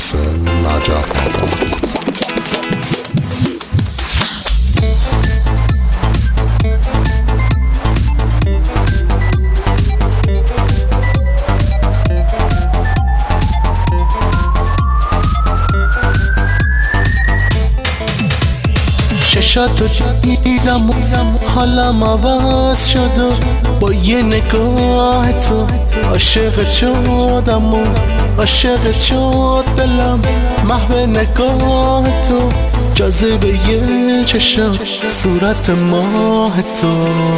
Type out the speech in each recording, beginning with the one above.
حسین نجف. چشاتو دیدم و حالم عوض شد و با یه نگاه تو عاشق شدم و عاشق شد دلم محو نگاه تو جاذبه یه چشم صورت ماه تو.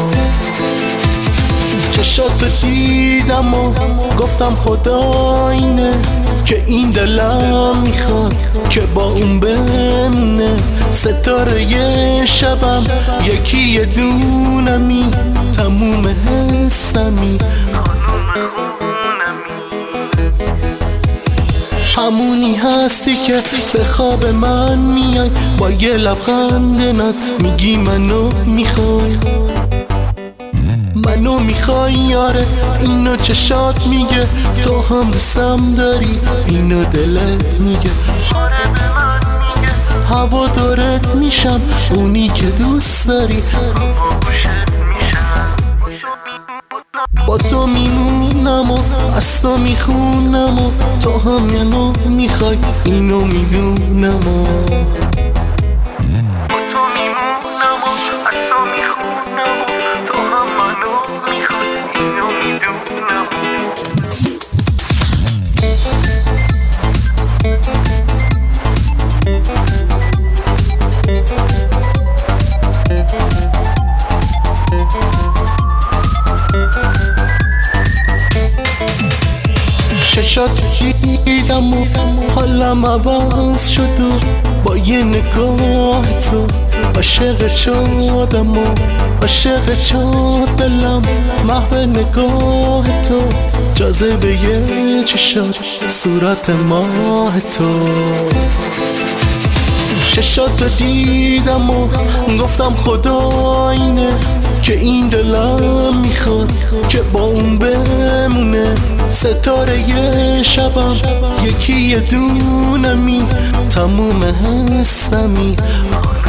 چشاتو دیدم و گفتم خدا اینه که این دلم میخواد که با اون بمونه. ستاره یه شبم یکی یه دونمی تموم حسمی همونی هستی که به خواب من میای با یه لبخند ناز میگی منو میخوای منو میخوای یاره. اینو چشات میگه تو هم سم داری اینو دلت میگه هوا دارت میشم اونی که دوست داری با تو میمونم و از تو میخونم و تو هم منو میخوای اینو میدونم و چشاتو دیدم و حالم عوض شد و با یه نگاه تو عاشق شدم و عاشق شد دلم محو نگاه تو جاذبه یه چشات صورت ماه تو. چشاتو دیدم و گفتم خدا اینه که این دلم میخواد که با اون بمونه. ستاره یه شبم یکی یه دونمی تموم حسمی